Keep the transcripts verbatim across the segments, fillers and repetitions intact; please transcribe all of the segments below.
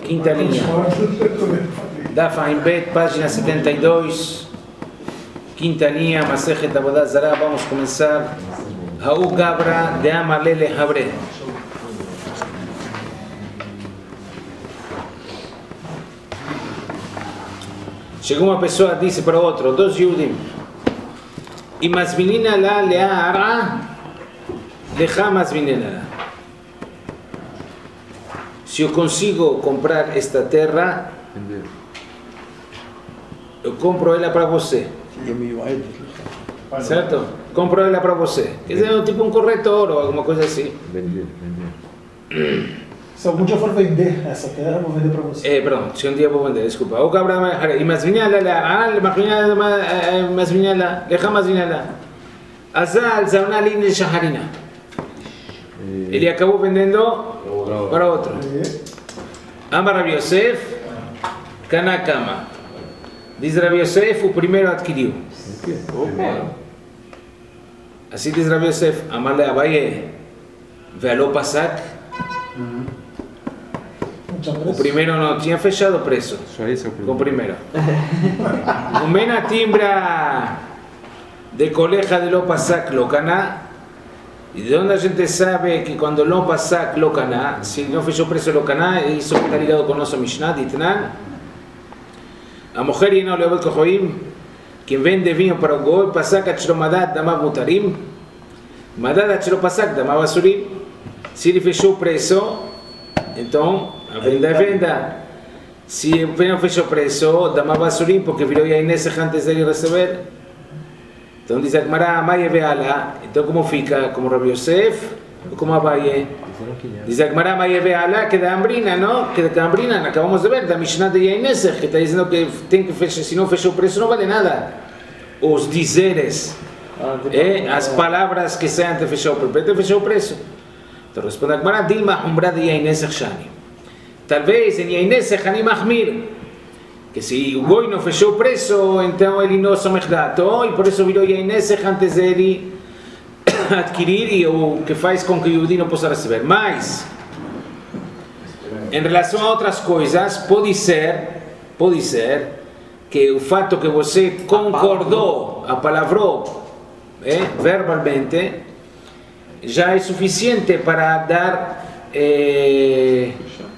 quinta linha. Daf Ain Bet, página setenta e dois, quinta linha, Masechet Avodat Zarah. Vamos começar. Ha'u Gabra de Amalele Habre. Chegou uma pessoa e disse para o outro, dois Yudim, e masminina lá lea ara, lecha masminina lá. Se eu consigo comprar esta terra, eu compro ela para você. Certo? Compro ela para você. Quer dizer, tipo um corretor ou alguma coisa assim. Vender, vender. Se algum dia for vender essa terra, eu vou vender para você. É, pronto, se um dia vou vender, desculpa. O cabra, e masminha lá, ah, masminha lá, lecha masminha lá. Azal, zauna linha de shaharina. Ele acabou vendendo para outro. Amar Rabi Yosef, Kanakama. Diz Rabi Yosef, o primeiro adquiriu. Assim diz Rabi Yosef, Amar le Abaye, Ve'alo Pasak. O primeiro não tinha fechado o preço. Só esse é o primeiro. Com o primeiro. O mena timbra de coleja de lo Pasak lo cana. E de onde a gente sabe que quando lo Pasak lo cana, se não fechou o preço lo cana, isso está ligado com o nosso Mishnah, Ditnan. A mulher e não levou kohoim, quem vende vinho para o goi, Pasak achlo madad damav mutarim, madad achlo Pasak damav asurim. Se ele fechou o preço, então a venda é venda. Se não fechou o preço, damav asurim, porque virou Yainese antes dele receber. Então diz a Gemara, Amaye ve'ala. Então como fica? Como Rabi Yosef ou como Abaye? Diz a Gemara, Amaye ve'ala, que da Ambrina, não? Que da Ambrina, acabamos de ver, da Mishnah de Yainese, que está dizendo que tem que fechar, se não fechou o preço não vale nada. Os dizeres, é, as palavras que saem de fechar o preço, tem que fechar o preço. Então responde a Gemara, Dilma Umbra de Yainese Shani. Talvez em Yainese Shani Mahmir. Que se o goi não fechou o preço, então ele não se merdato, e por isso virou Yainese antes dele adquirir, e o que faz com que o Yehudi não possa receber. Mas, em relação a outras coisas, pode ser, pode ser, que o fato que você concordou, apalavrou, é, verbalmente, já é suficiente para dar... É,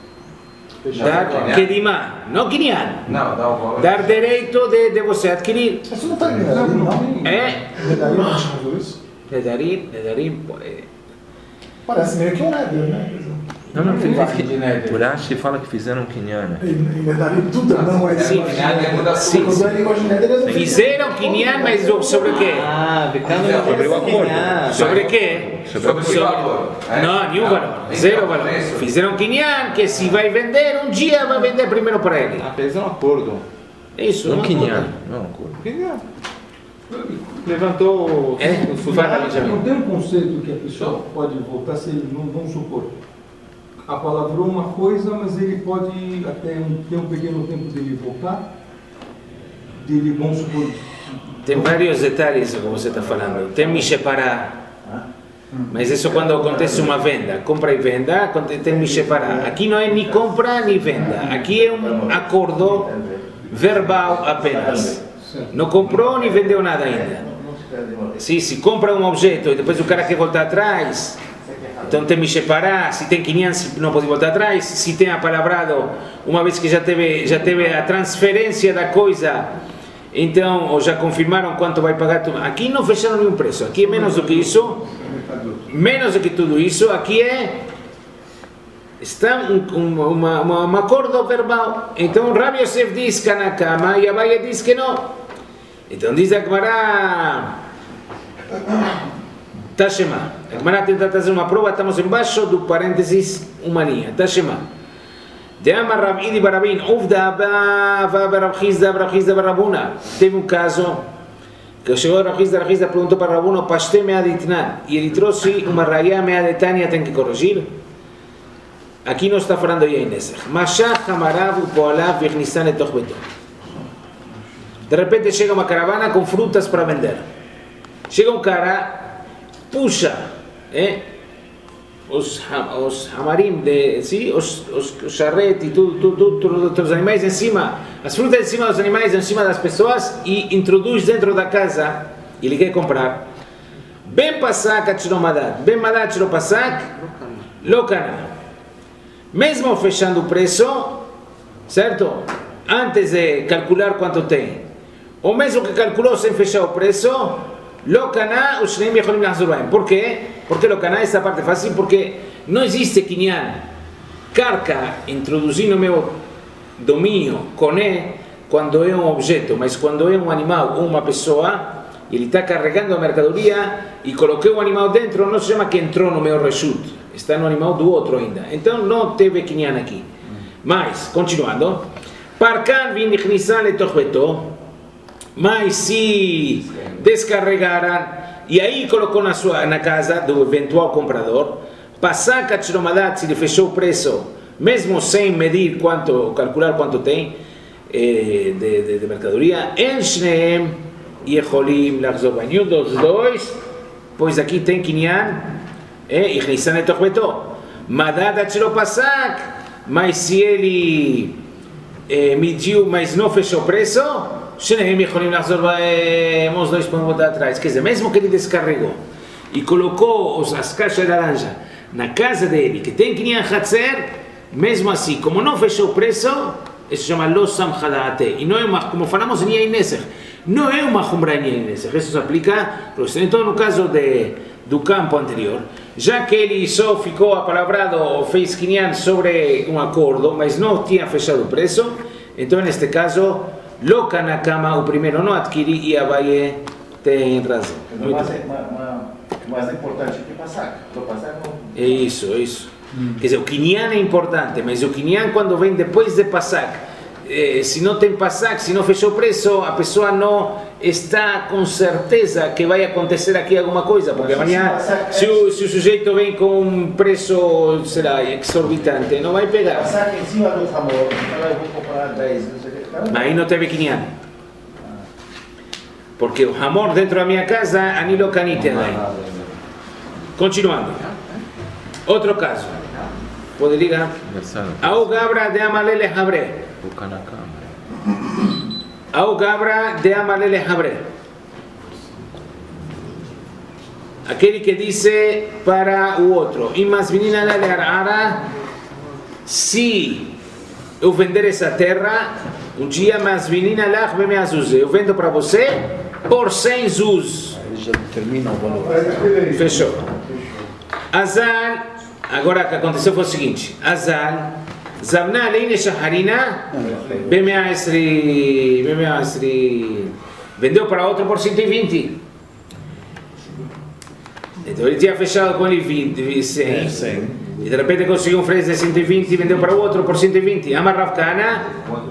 dar kedimá, não kinyan, não, dá o valor. Dar direito de, de você adquirir. Isso não está em Nedarim, não? É? Nedarim não chamou isso? Nedarim, Nedarim... É. Parece meio que um Neder, né? Não, não, Tem tem de Neder. por acho que fala que fizeram Kinyan. Em Nedarim tudo não é Sim, sim, Quando é língua de Neder, eles não fizeram kinyan, mas sobre o quê? Ah, becando Sobre o acordo. Sobre o quê? Sobre o valor. Não, nenhum valor, zero valor. Fizeram kinyan, que se vai vender, um dia vai vender primeiro para ele. Ah, fez um acordo. Isso, Não um Kinyan, acordo. não acordo. Kinyan. Levantou É, o fala, fundamento. Benjamin. Não tem um conceito que a pessoa pode voltar, se ele, não, vamos supor, apalavrou uma coisa, mas ele pode até um, ter um pequeno tempo dele voltar, dele, vamos supor... Tem vários detalhes, como você está falando. Tem me separar. Mas isso quando acontece uma venda, compra e venda, tem me separar. Aqui não é nem compra nem venda. Aqui é um acordo verbal apenas. Não comprou nem vendeu nada ainda. Se, se compra um objeto e depois o cara quer voltar atrás, então tem me separar. Se tem quinhentos, não pode voltar atrás. Se tem apalavrado, uma vez que já teve, já teve a transferência da coisa, então, ou já confirmaram quanto vai pagar. Aqui não fecharam nenhum preço. Aqui é menos do que isso. Menos do que tudo isso. Aqui é... Está um, um, uma, uma, um acordo verbal. Então, Rabi Yosef diz que na cama e Abaye diz que não. Então, diz a Gemara... Tashema. A Gemara tenta fazer uma prova. Estamos embaixo do parênteses, uma linha. Tashema. De Amar Rav Idi Barabin, Uvda Aba Rav Chizda, Rav Chizda Barabuna. Teve um caso que chegou Rav Chizda, Rav Chizda perguntou para Rabuna, Pashte mea de Itnan, e ele trouxe uma raya mea de Tânia, tem que corrigir. Aqui não está falando de Yainese. Mashach Hamarav Poalav Vichnissan Etoch Beto. De repente chega uma caravana com frutas para vender. Chega um cara, puxa, é? os, os hamarim, de, ¿sí? os, os, os charret e tudo, tudo, tudo, todos os animais em cima, as frutas em cima dos animais, em cima das pessoas e introduz dentro da casa e ele quer comprar. Ben pasak atchiro madat, ben madat atchiro pasak, lo kana. Mesmo fechando o preço, certo? Antes de calcular quanto tem, ou mesmo que calculou sem fechar o preço, lo kana, os shneim yecholim lahzor bahem. Por quê? Porque lo kana, essa parte fácil, porque não existe kinyan, carca, introduzir no meu domínio, coné, quando é um objeto, mas quando é um animal ou uma pessoa, e ele está carregando a mercadoria e coloquei o animal dentro, não se chama que entrou no meu reshut, está no animal do outro ainda. Então não teve kinyan aqui. Mas, continuando, parkan vin nichnisan letoch beto, mas se descarregaram e aí colocou na sua na casa do eventual comprador, passar kachromadat, se ele fechou o preço, mesmo sem medir quanto, calcular quanto tem eh, de, de, de mercadoria, en shneem yecholim lachzor bahem, dos dois, pois aqui tem kinyan, e nichnisan letoch beto, madad atchiro pasak, mas se ele eh, mediu, mas não fechou o preço, shneim yecholim lachzor bahem, os dois podem voltar atrás. Quer dizer, mesmo que ele descarregou e colocou os, as caixas de laranja na casa dele, que tem kinyan hatzer, mesmo assim, como não fechou o preço, isso se chama lo samchadate. E não é uma, como falamos em Yain Neser, não é uma humra em Yain Neser. Isso se aplica, então, no caso de, do campo anterior, já que ele só ficou apalavrado ou fez kinyan sobre um acordo, mas não tinha fechado o preço, então, neste caso, lo kanakama, o primeiro não adquire e Abaye tem razão. Muito o mais importante é que passar. É isso, é isso. Hum. Quer dizer, o kinyan é importante, mas o kinyan quando vem depois de passar, eh, se não tem passar, se não fechou o preço, a pessoa não está com certeza que vai acontecer aqui alguma coisa, porque amanhã, se o, se o sujeito vem com um preço, será, exorbitante, não vai pegar. Passar em cima do amor, eu vou comprar dez, não sei o que. Mas aí não teve kinyan. Porque o amor dentro da minha casa, anilo canite. Continuando. Outro caso. Pode ligar. Au gabra de amalele habre. Au gabra de amalele habre. Aquele que disse para o outro: Imas menina la learara, se eu vender essa terra, um dia mas menina lá me azuze, eu vendo para você por cem zuz. Ele já determina o valor. Fechou. Azal, agora o que aconteceu foi o seguinte: Azal, Zavna leine shaharina, bemeasri, bemeasri, vendeu para outro por cento e vinte. Então ele tinha fechado com ele vinte, cem. E de repente conseguiu um freio de cento e vinte e vendeu para o outro por cento e vinte. Amarrav Kana.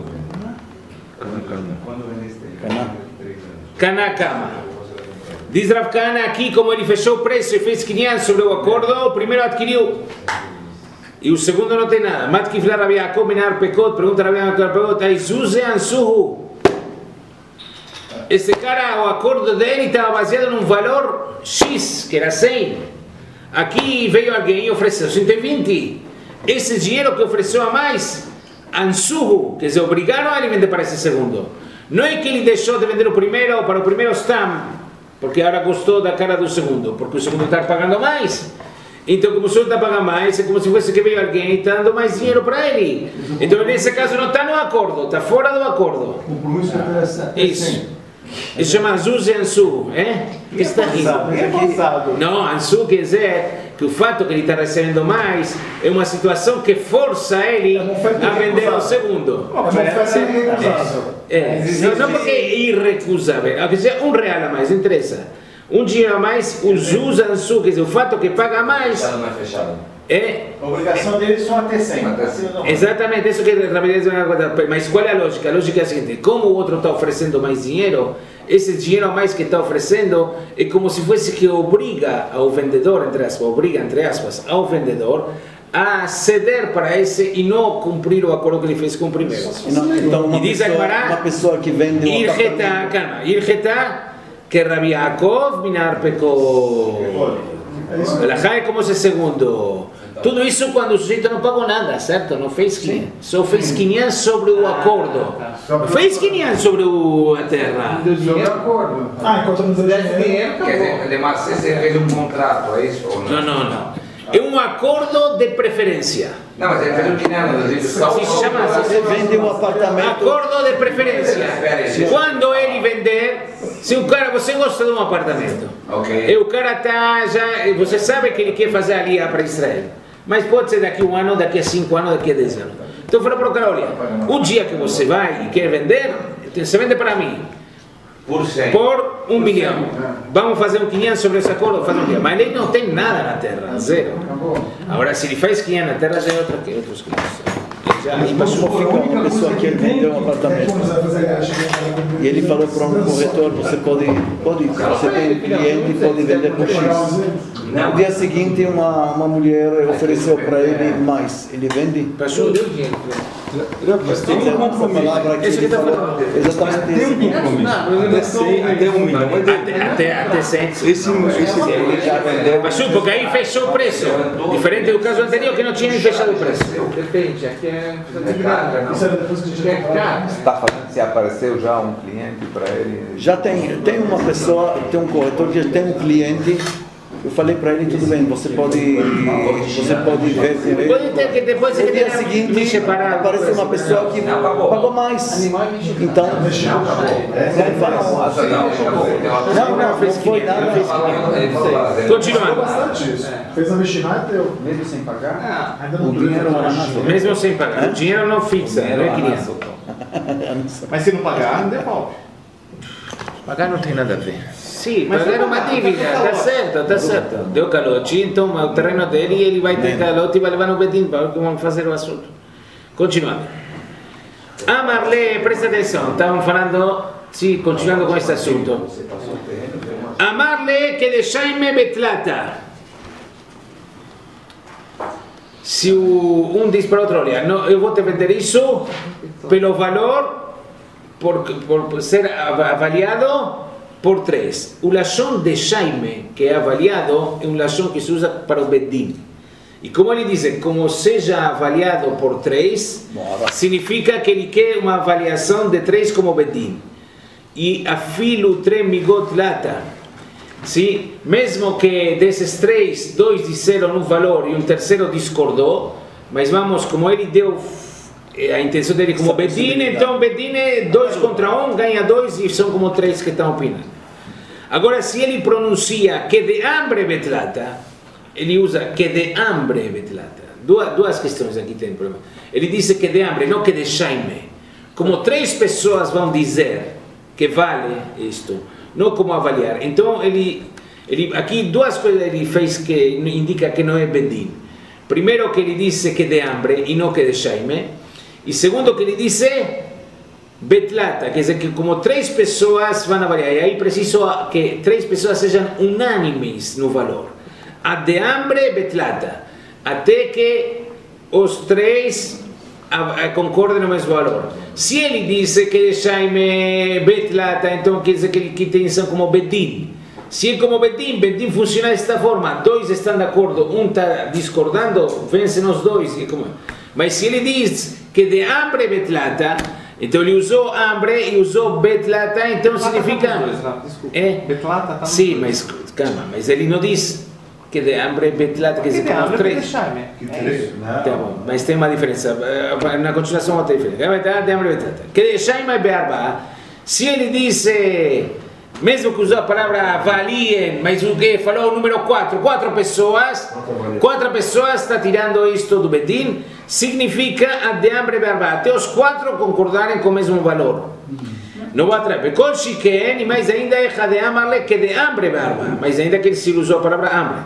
Kana Kama. Diz Rav Kana aqui, como ele fechou o preço e fez kinyan sobre o acordo, o primeiro adquiriu. E o segundo não tem nada. Matkifla Rav Yaakov Minar Pekot, pergunta Rav Yaakov Pekot, Aizuze Ansuhu. Esse cara, o acordo dele estava baseado num valor X, que era cem. Aqui veio alguém e ofereceu cento e vinte. Esse dinheiro que ofereceu a mais, Ansuhu, que se obrigaram a ele vender para esse segundo. Não é que ele deixou de vender o primeiro para o primeiro stam, porque agora gostou da cara do segundo, porque o segundo está pagando mais. Então, como o segundo está pagando mais, é como se fosse que veio alguém e está dando mais dinheiro para ele. Então, nesse caso, não está no acordo, está fora do acordo. O compromisso é isso. Isso chama Anzu e Ansu, é? Que está rindo? Não, Ansu quer dizer que o fato que ele está recebendo mais é uma situação que força ele a vender o segundo. É, é. Não, não porque é irrecusável, quer dizer, um real a mais, interessa. Um dinheiro a mais, o Zuz Ansu, quer dizer, o fato que paga mais. É. A obrigação deles são até cem. Exatamente, isso que é. Mas qual é a lógica? A lógica é a seguinte: como o outro está oferecendo mais dinheiro, esse dinheiro a mais que está oferecendo é como se fosse que obriga ao vendedor, entre aspas, obriga, entre aspas, ao vendedor a ceder para esse e não cumprir o acordo que ele fez com o primeiro. Então, uma, e diz pessoa, Agmará, uma pessoa que vende um calma, Irgeta, que Rav Yaakov Minar Pekot. É isso. Alahá é como se segundo. Tudo isso quando o sujeito não pagou nada, certo? Não fez quinhão. Só fez quinhão sobre o acordo. Não fez quinhão sobre o, a terra. Sobre o acordo. Ah, enquanto não deu dinheiro. Dinheiro, Quer dizer, de Macê você fez um contrato, é isso? Ou Não, não, não. É um acordo de preferência. Não, mas ele fez um quinhão. Se chama Você vende um apartamento. acordo de preferência. Quando ele vender, se o cara, você gosta de um apartamento, Ok. e o cara tá já, você sabe que ele quer fazer ali para Israel, mas pode ser daqui a um ano, daqui a cinco anos, daqui a dez anos. Então fala para o cara, olha, o dia que você vai e quer vender, você vende para mim Por cem. por um milhão. Vamos fazer um quinhão sobre esse acordo, faz um milhão. Mas ele não tem nada na terra, zero. Agora, se ele faz quinhão na terra, já é outra que outros quinhentos. Já, Mas como fica uma pessoa que ele vendeu um apartamento e ele falou para um corretor, você pode, pode você tem um cliente e pode vender por X. No dia seguinte uma, uma mulher ofereceu para ele mais, ele vende? Passou. Mas tem uma palavra que ele falou exatamente Tem um isso. compromisso. Até cem, até um milhão. Até, até, até cem. Esse, esse Ele já vendeu. Passou, porque aí fechou o preço. Diferente do caso anterior que não tinha nem fechado o preço. Depende, aqui é. Isso era depois que a gente É comprou. caro. Está falando se apareceu já um cliente para ele? Já tem, tem uma pessoa, tem um corretor que já tem um cliente. Eu falei para ele, tudo bem, você pode, você pode ver com ele. Pode ter que depois No ele dia tenha me seguinte separado. aparece uma pessoa que pagou mais. Então, como faz? Não, não, não foi nada. Continuando. Bastante isso. Fez a Mishnah e deu. Mesmo sem pagar? Ainda não O dinheiro deu. era nosso. Mesmo sem pagar. O dinheiro não fixa, não é quinhentos. Mas se não pagar, não devolve. Pagar não tem nada a ver. Sim, pagar uma dívida, tá certo, tá certo. Deu calote, então o terreno dele e ele vai ter calote e vai levar no Bedim para ver como vamos fazer o assunto. Continuando. Amarle, presta atenção, estamos falando, sim, continuando com este assunto. Amarle que de Shaime Betlata. Se o, um diz para o outro, olha, não, eu vou te vender isso pelo valor, por, por ser avaliado por três. O lashon de Shaime, que é avaliado, é um lashon que se usa para o Bedin. E como ele diz, como seja avaliado por três, significa que ele quer uma avaliação de três como Bedin. E afilo trem migot lata. Sim, mesmo que desses três, dois disseram um valor e um terceiro discordou, mas vamos, como ele deu a intenção dele como Bedin, então Bedin é dois contra um, ganha dois e são como três que estão opinando. Agora, se ele pronuncia que de hambre betlata, ele usa que de hambre betlata. Duas, duas questões aqui tem problema. Ele diz que de hambre, não que de shaime. Como três pessoas vão dizer que vale isto, não como avaliar. Então, ele, ele, aqui duas coisas ele fez que indica que não é Bedin. Primeiro, que ele disse que de hambre e não que de shaime. E segundo, que ele disse betlata, quer dizer que como três pessoas vão avaliar, e aí preciso que três pessoas sejam unânimes no valor. A de hambre, betlata, até que os três concordem no mesmo valor. Se ele disse que de Shaime betlata, então quer dizer que ele que tem como Bedin. Se é como Bedin, Bedin funciona desta forma, dois estão de acordo, um está discordando, vencem os dois. Mas se ele diz que de hambre betlata, então ele usou hambre e usou betlata, então significa... Desculpa. É? Betlata tá no Sim, dois. mas calma, mas ele não diz que de hambre betlata, quer dizer, Que de como os hambre três. deixar, né? É isso. Tá bom, mas tem uma diferença, na continuação outra diferença. De hambre betlata. Que de shaima bearba, se ele disse, mesmo que usou a palavra avaliem, mas o que falou o número quatro, quatro pessoas, quatro pessoas está tirando isto do Bedin, significa a de hambre bearba, até os quatro concordarem com o mesmo valor. Não vai atrás. Bekol shiken, e mais ainda é de amarle que de hambre bearba, mas ainda que ele se usou a palavra hambre.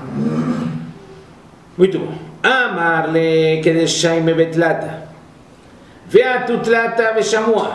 Muito bom. Amarle que de shaime betlata. Veatu tlata veshamua.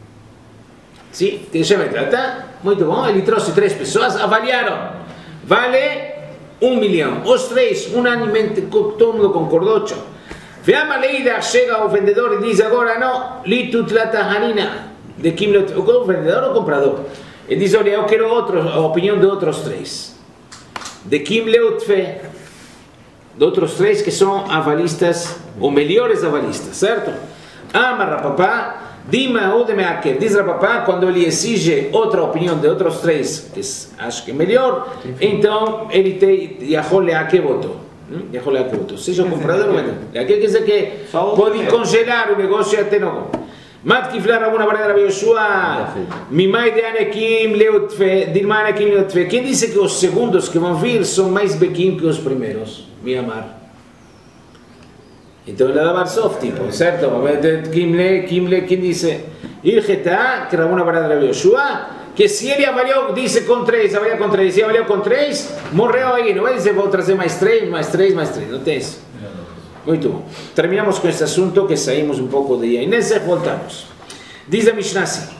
Sim, que de shaime betlata. Muito bom. Ele trouxe três pessoas, avaliaram. Vale um milhão. Os três, unanimemente, todo mundo concordou. Veamarle chega o vendedor e diz agora não, litu tlata hanina. De quem o vendedor ou o comprador? Ele diz, olha, eu quero outro, a opinião de outros três. de Kim Leutfe, de outros três que são avalistas, ou melhores avalistas, certo? Ama Rapapá, Dima ou de Meakev, diz Rapapá, quando ele exige outra opinião de outros três, que acho que é melhor, então ele tem Yahol Leakev votou. Yahol Leakev votou. Seja o comprador ou vendedor. Aqui quer dizer que pode congelar o negócio e até não. Mat Kiflar Rabuna Barada Rabi Yoshua, Mimai de Anekim Leutfe, Dilma Anekim Leutfe. Quem disse que os segundos que vão vir são mais bequim que os primeiros? Me amar. Então ele dá Barsov, tipo, certo? Kimle, Kimle, quem disse? Ilheta, que Rabuna Barada Rabi Yoshua, que se ele avaliou, disse com três, avaliou com três, e avaliou com três, morreu aí. Não vai dizer vou trazer mais três, mais três, mais três. Não tem isso. Muito bom. Terminamos com este assunto que saímos um pouco de Yainese, voltamos. Diz a Mishnah assim: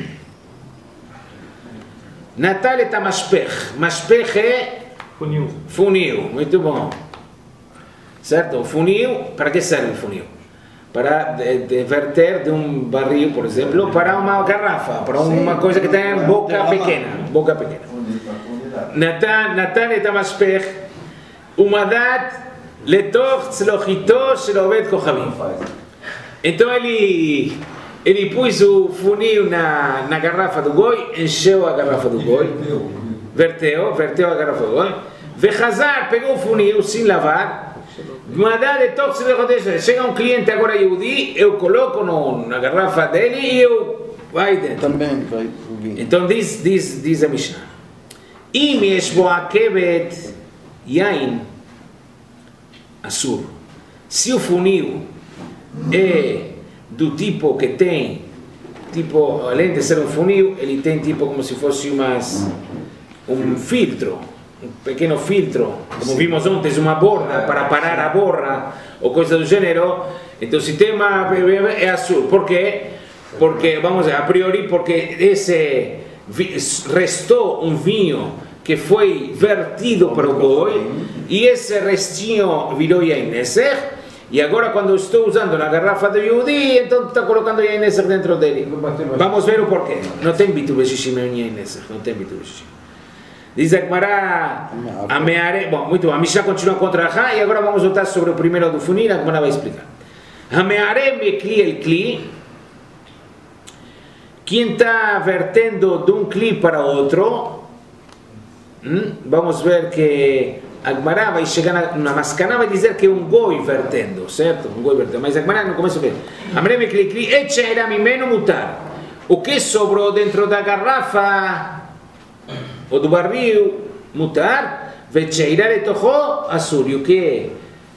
Natal et Mashpech. Mashpech é Funil. funil. Muito bom. Certo? O funil, para que serve o funil? Para de, de verter de um barril, por exemplo, para uma garrafa, para uma coisa que tem boca pequena. Boca pequena. Natal, Natal et Mashpech. Umadat לתוך צלוחיתו של עובד כוכבים. Então ele, ele pôs o funil na, na garrafa do goi, encheu a garrafa do goi, verteu, verteu a garrafa do goi, וחזר, pegou o funil sem lavar, mandar לתוך צלוחיתו. Chega um cliente agora Yehudi, eu coloco no, na garrafa dele e eu vai dentro. Também vai vir. Então diz, diz, diz a Mishnah: אם יש בו עקבת יין Assur. Se o funil é do tipo que tem, tipo, além de ser um funil, ele tem tipo como se fosse umas, um filtro, um pequeno filtro, como vimos ontem, uma borra para parar a borra ou coisa do gênero. Então se tem uma, é Assur. Por quê? Porque, vamos a priori, porque esse restou um vinho que foi vertido para o goi e esse restinho virou Yain-Neser, e agora quando eu estou usando na garrafa do Yehudi, então está colocando Yain-Neser dentro dele. Vamos ver o porquê. Não tem bitu beshishim em Yain-Neser, não tem bitu beshishim. Diz a Gemara, a Meare, bom, muito bom, a Mishnah continua contra a e agora vamos voltar sobre o primeiro do funil, a Gemara vai explicar. A Meare me cli el cli, quem está vertendo de um cli para outro. Hum? Vamos ver que a Gemara vai chegar na mascana, vai dizer que é um goi vertendo, certo? Um goi vertendo, mas a Gemara não começa a ver. Amreme cli cli, etcheira mimeno mutar. O que sobrou dentro da garrafa ou do barril, mutar, vecheira letocho, assur. E o que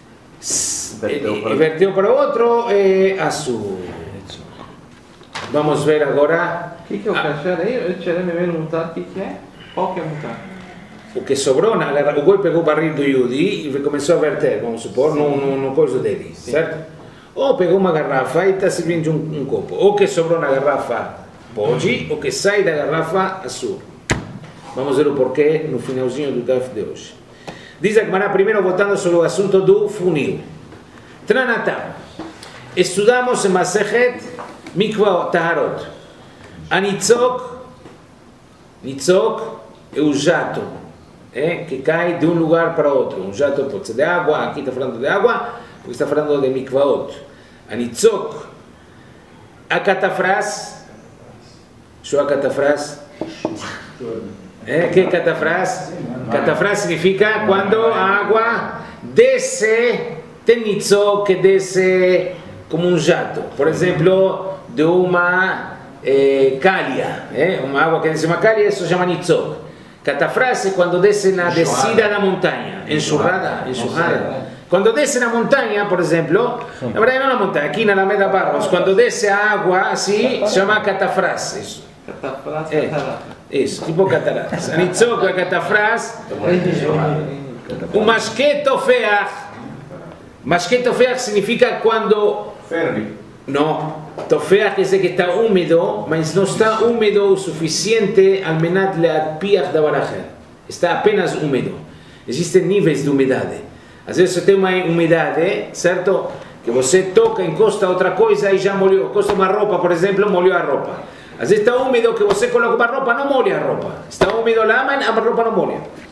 verteu para outro é assur. Vamos ver agora. O que, que é o kasher aí? Etcheira mimeno mutar, o que, que é? Qual que é mutar? O que sobrou, na, o goi pegou o barril do Yehudi e começou a verter, vamos supor, no, no, no coisa dele, sim, certo? Ou pegou uma garrafa e está servindo um, um copo. O que sobrou na garrafa pode, o que sai da garrafa assur. Vamos ver o porquê no finalzinho do daf de hoje. Diz a Gemara, primeiro voltando sobre o assunto do funil. Tranatam. Estudamos em Masechet Mikvah Taharot. A Nitzok, Nitzok é o jato, é, que cai de um lugar para outro. Um jato pode ser de água, aqui está falando de água, porque está falando de mikvaot. A Nitzok, a catafrás, só a catafrás. É, que é catafrás? Catafrás significa quando a água desce, tem Nitzok que desce como um jato. Por exemplo, de uma eh, calha, eh, uma água que desce uma calha, isso se chama Nitzok. Catafrase quando desce na descida da montanha, enxurrada, enxurrada. Quando desce na montanha, por exemplo, na verdade não na montanha, aqui na Alameda Barros, quando desce a água assim, se chama catafrase. Isso. Catafrase, é, catarata. Isso, tipo cataratas. A Nitzok, a catafrase, o masqueto feach. Masqueto feach significa quando... Ferve. Não. Tofeach quer dizer que está úmido, mas não está úmido o suficiente al menat leatpiach da baraja. Está apenas úmido. Existem níveis de umidade. Às vezes você tem uma umidade, certo? Que você toca, encosta outra coisa e já molhou. Encosta uma roupa, por exemplo, molhou a roupa. Às vezes está úmido que você coloca uma roupa, não molha a roupa. Está úmido lá, mas a roupa não molha.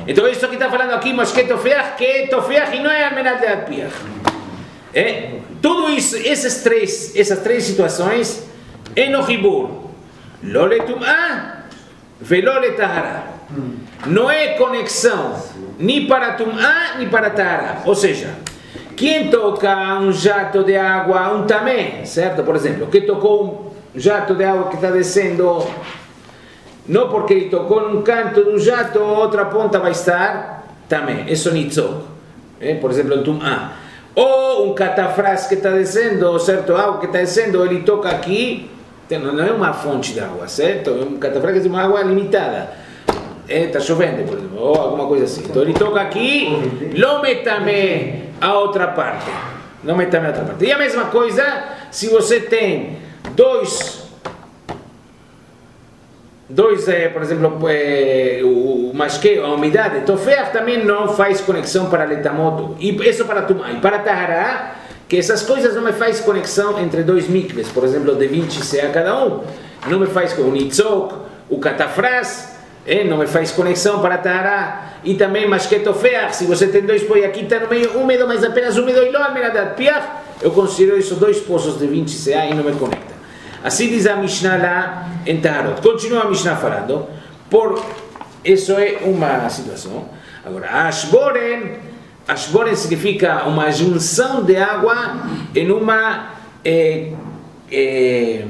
Então isso que está falando aqui, mas que tofeach, que tofeach e não é almenat leatpiach. É? Tudo isso, essas três, essas três situações, é no Hibur. Lo letum'ah, velo letahara. Não é conexão nem para tum'ah, nem para tahara. Ou seja, quem toca um jato de água, um tamé, certo? Por exemplo, que tocou um jato de água que está descendo, não porque ele tocou num canto do jato, outra ponta vai estar tamé. Isso é nitzok. É? Por exemplo, um tum'ah. Ou um catafrás que está descendo, certo? Água que está descendo, ele toca aqui, não é uma fonte de água, certo? É um catafrás que é uma água limitada. Está chovendo, por exemplo, ou alguma coisa assim. Então ele toca aqui, lo metame a outra parte. Não metame a outra parte. E a mesma coisa, se você tem dois, dois é, por exemplo, é, o masque, a umidade, tofeach também não faz conexão para letamoto. E isso para tumá. E para tahara, que essas coisas não me faz conexão entre dois mikves, por exemplo, de vinte C A cada um. Não me faz com o nitzok, o catafrás, é, não me faz conexão para tahara. E também masque tofeach, se você tem dois põe aqui, está no meio úmido, mas apenas úmido e não almenat piach, eu considero isso dois poços de vinte C A e não me conecta. Assim diz a Mishnah lá em Taharot. Continua a Mishnah falando, por isso é uma situação. Agora, Ashboren, Ashboren significa uma junção de água em uma eh, eh,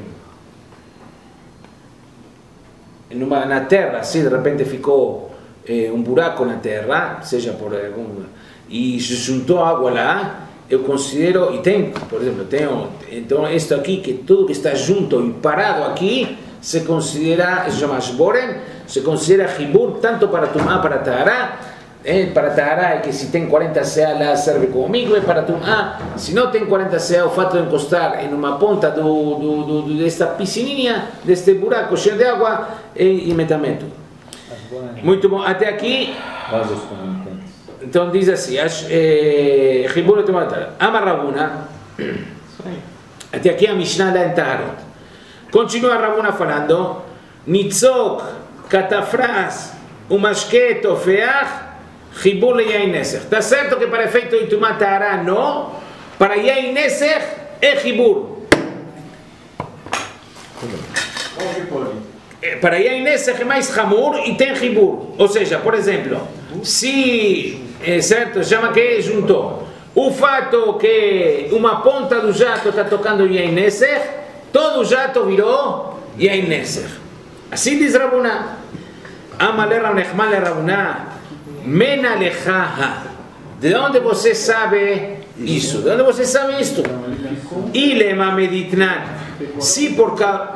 em uma na terra, se de repente ficou eh, um buraco na terra, seja por algum, e se juntou água lá, eu considero, e tem, por exemplo, tenho, então isto aqui, que tudo que está junto e parado aqui, se considera, se chama Shboren, se considera Hibur, tanto para Tumá, para Tahara, eh, para Tahara é que se tem quarenta C A lá serve como mikve, para Tumá, se não tem quarenta C A, o fato de encostar em uma ponta do, do, do, do, desta piscininha, deste buraco cheio de água, é imetamento. Muito bom, até aqui. Então diz assim, Hibur Tumá, Amar Rabuna, até aqui a Mishnah lá em Taharot. Continua Rabuna falando, Nitzok, Catafrás, Umashke, Tofeach, Hibur le Yain Neser. Está certo que para efeito de Tumá Tahara não, para Yain Neser é Hibur. Para Yain Neser é mais Hamur e tem Hibur. Ou seja, por exemplo, se, é certo, chama que juntou, o fato que uma ponta do jato está tocando Yain Neser, todo o jato virou Yain Neser. Assim diz Rabuna. Amale Rabnechman le Rabuna, Mena lechaha. De onde você sabe isso? De onde você sabe isto? Ilema meditnan. Se por causa...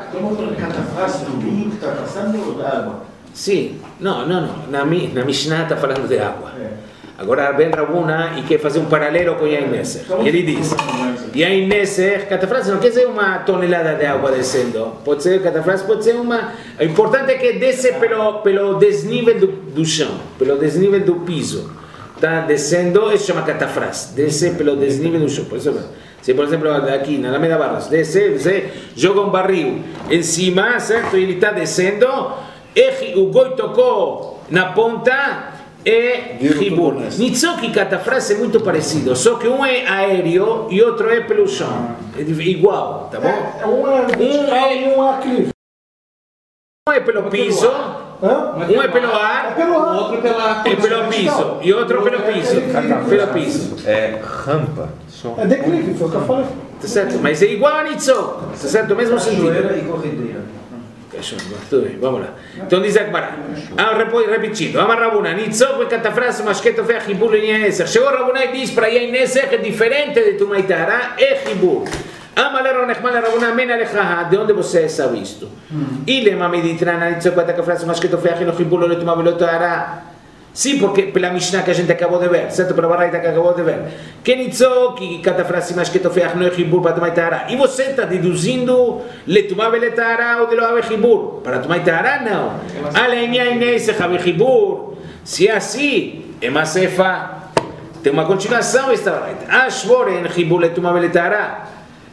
Sim, não, não, não. Na, na Mishnah está falando de água. Agora vem Rabuna e quer fazer um paralelo com Yain Neser. E ele diz, Yain Neser, catafrás não quer dizer uma tonelada de água descendo. Pode ser, catafrás pode ser uma... O importante é que desce pelo, pelo desnível do, do chão, pelo desnível do piso. Está descendo, isso chama catafrás. Desce pelo desnível do chão. Por isso, se por exemplo aqui na Alameda Barros, desce, você joga um barril em cima, certo? E ele está descendo, e o goi tocou na ponta, é Hibur. Nitzok e catafrás é muito parecido, só que um é aéreo e outro é pelo chão. É igual, tá bom? É, um é vertical e um é acrílico. Um é pelo piso, um é pelo ar, O outro pela... é pelo piso, e outro pelo piso. Pelo piso. É rampa. É declive, foi o que eu falei. Tá certo? Mas é igual a Nitzok, tá certo? O mesmo sentido. Cachoeira e corredeira. Tudo bem, vamos lá. Então diz a Gemara, repetindo, Amar Rabuna, Nitzok e catafrás, Mashke Tofeach, Hibur le Yain Neser. Chegou Rabuna e diz para Yain Neser que é diferente de Tumá e Tahara, é Hibur. Amar Rabuna, Rabuna, Mena lechaha, de onde você sabe isto? Ilema meditrana, Nitzok e catafrás, Mashke Tofeach, Hibur le Tumá e Tahara. Sim, porque pela Mishnah que a gente acabou de ver, certo? Pela Baraita que acabou de ver, que Nitzok e catafrás, Mashke Tofeach não é Hibur para Tumá e Tahara. E você está deduzindo Letumá e Tahara ou de lo Ave Hibur? Para Tumá e Tahara, não. Além Yain Neser, Ave Hibur. Se é assim, é Masefa. Tem uma continuação esta Baraita. Ashboren Hibur Letumá e Tahara.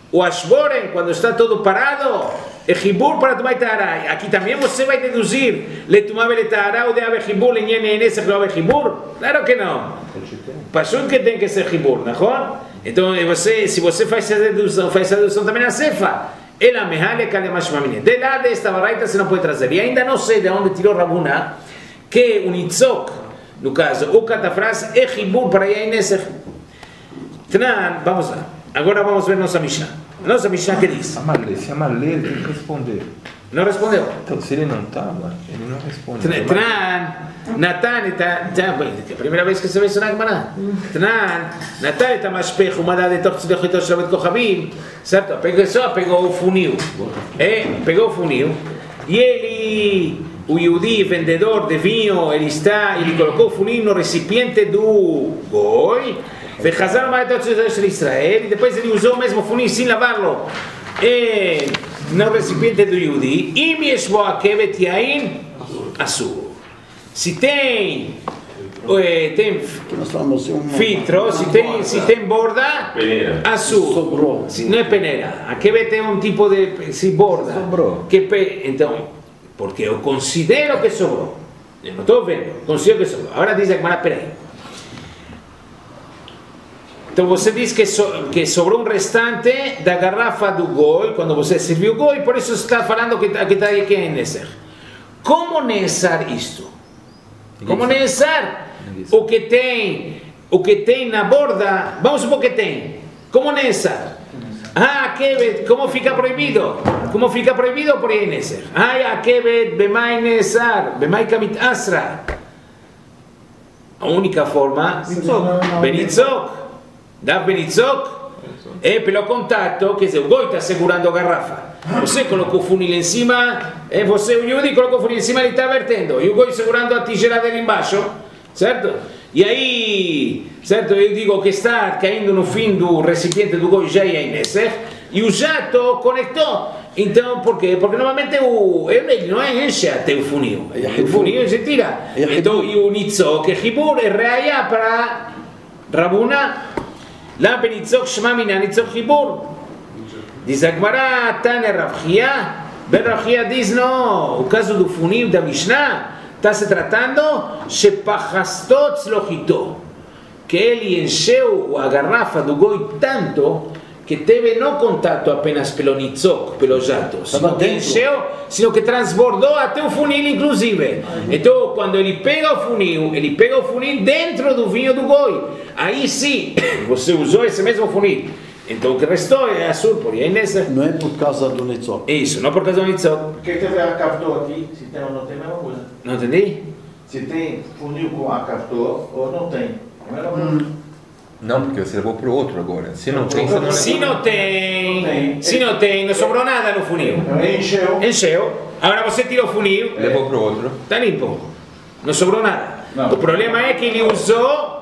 O Ashboren, quando está todo parado, é Hibur para tomar Itahará. Aqui também você vai deduzir Letumá Beletahará ou de Ave Hibur, Lenhene Enesech lo Ave Hibur? Claro que não. Passou que tem que ser Hibur, não? Então, você, se você faz essa dedução, faz essa dedução também na Sefa. Ela mehale kalemashmamine. De lá desta baraita você não pode trazer. E ainda não sei de onde tirou Rabuna que o Nitzok, no caso, o catafrase, é Hibur para Yainесech. Tnan, vamos lá. Agora vamos ver nossa Mishnah. Nossa Mishnah que diz? Amalê, se Amalê ele tem que responder. Não respondeu. Então, se ele não estava, ele não responde. Tnan, Natan está... É a primeira vez que você vê isso na Gemara. Tnan, Natan está mais perto, uma de todos os dois de Kohabim. Certo? Pegou só, pegou o funil. É, pegou o funil. E ele, o Yehudi, vendedor de vinho, ele está, ele colocou o funil no recipiente do Goi. וחזר מהעדות של ישראל, depois ele usou o mesmo funil sem lavá-lo no recipiente do Yehudi. אם יש בו עקבת יין, אסור. Se tem, tem filtro, se tem, se tem borda, azul. Se não é peneira. Aqui tem um tipo de se borda. Que pe, então, porque eu considero que sobrou. Eu não estou vendo, considero que sobrou. Agora diz a Gemara, peraí. Então você diz que, so, que sobrou um restante da garrafa do Goi, quando você serviu o Goi, por isso você está falando que está aqui em Neser. Como Nesar isto? Como Nesar? O que tem, o que tem na borda, vamos supor que tem. Como Nesar? Ah, Kevet, como fica proibido? Como fica proibido por aí Neser? Ah, Kevet, Bemai Nesar, Bemai Kamit Asra. A única forma, Benitzok. Da Benitzok é pelo contato, quer dizer, o Goi está segurando a garrafa. Você colocou o funil em cima, é você, o Yehudi, colocou o funil em cima, ele está vertendo. E o Goi segurando a tigela dele embaixo, certo? E aí, certo, eu digo que está caindo no fim do recipiente do Goi já é Inesech, e o jato conectou. Então, por quê? Porque normalmente o, ele não enche até o funil. O funil se tira. Então, e o Nitzok, que Hibur, é reia para Rabuna. Lá Benitzok Shema Mina Nitzok Hibur. Diz a Gemara, Tane Rav Chia. Ben Rav Chia diz, não, o caso do funil da Mishnah está se tratando Shepachastot Tzlohito, que ele encheu a garrafa do Goi tanto que teve não contato apenas pelo Nitzok, pelo jato, sino que encheu, sino que transbordou até o funil inclusive. Então, quando ele pega o funil, ele pega o funil dentro do vinho do Goi. Aí sim, você usou esse mesmo funil. Então o que restou é azul, por aí nessa. Não é por causa do Nitzok. Isso, não por causa do Nitzok. Porque teve a captor aqui, se tem ou não tem, é a mesma coisa. Não entendi? Se tem funil com a captor ou não tem, é a mesma coisa. Hum. Não, porque você levou para o outro agora. Se não tem, você não levou. Se não tem, se não tem, não sobrou nada no funil. Encheu. Encheu. Agora você tira o funil. Levou para o outro. Está limpo. Não sobrou nada. Não. O problema é que ele usou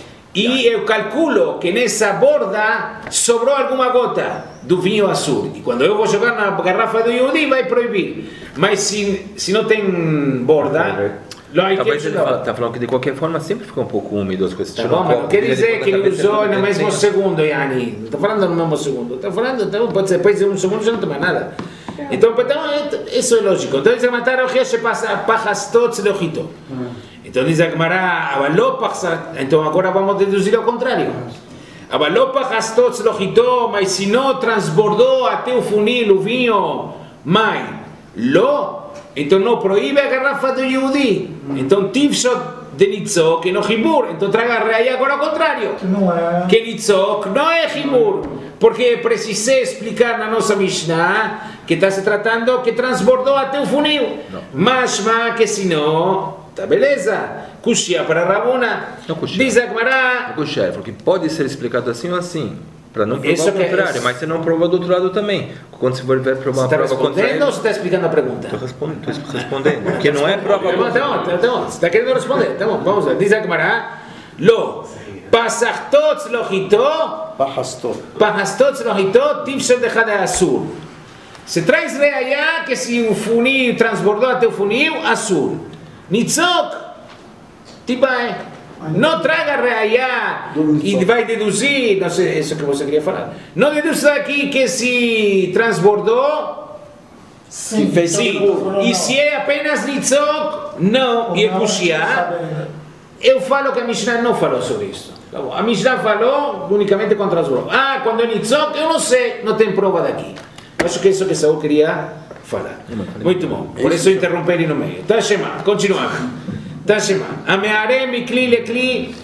e eu calculo que nessa borda sobrou alguma gota do vinho azul. E quando eu vou jogar na garrafa do Yehudi vai proibir. Mas se, se não tem borda... Talvez ele está falando que de qualquer forma sempre fica um pouco úmido as coisas. Tá bom, mas não quer dizer que ele usou no mesmo segundo, Yani. Não estou falando no mesmo segundo. Estou falando, então, pode ser depois de um segundo já não toma nada. Então, então, isso é lógico. Então, diz a matar o que se passa pachastot tzlohito. Então, diz a Gemara, então agora vamos deduzir ao contrário. Avaló pachastot tzlohito, mas se não transbordou até o funil, o vinho, mai, lo, então não proíbe a garrafa do Yehudi. Então, tivshot de Nitzok, que não Hibur. Então, traga aí agora ao contrário. Que Nitzok não é Hibur. Porque precisei explicar na nossa Mishnah que está se tratando que transbordou até o funil. Mas, mas que se não, tá beleza. Kushia para Rabuna. Diz a Gemara. Não Kushia, porque pode ser explicado assim ou assim. Para não provar o contrário, mas você não prova do outro lado também. Quando você for provar uma prova contrária... Você está respondendo ou você está explicando a pergunta? Estou respondendo, estou respondendo. Porque não é prova contrária. Tá bom, tá bom. Você está querendo responder. Tá bom, vamos lá. Diz a Gemara. Lo. Pasachtot tzlohito. Pahastot. Pahastot tzlohito. Tivshot dejad azul. Se traz reaya que se o funil transbordou até o funil, azul. Nitzok. Tibae. Não traga reaiá e vai deduzir, não sei, isso que você queria falar. Não deduz daqui que se transbordou, Sim. sim. E se é apenas nitzok, não. E é kushia. Eu falo que a Mishnah não falou sobre isso. A Mishnah falou unicamente com transbordo. Ah, quando é nitzok, eu não sei, não tem prova daqui. Acho que é isso que Saul queria falar. Muito bom. Por isso eu interrompi ele no meio. Tá chamando, continuamos. Tá chamando. Ameare mikli lekli.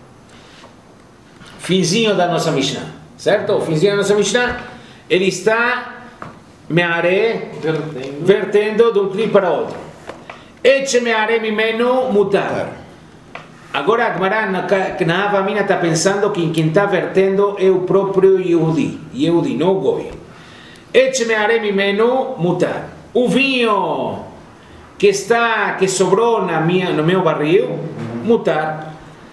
Finzinho da nossa Mishnah. Certo? O finzinho da nossa Mishnah. Ele está meare vertendo, vertendo de um kli para outro. Eche meare mimeno mutar. Agora a Gemara na Havamina está pensando que quem está vertendo é o próprio Yehudi. Yehudi, não o Goi. Eche meare mimeno mutar. O vinho que está, que sobrou na minha, no meu barril, mutar.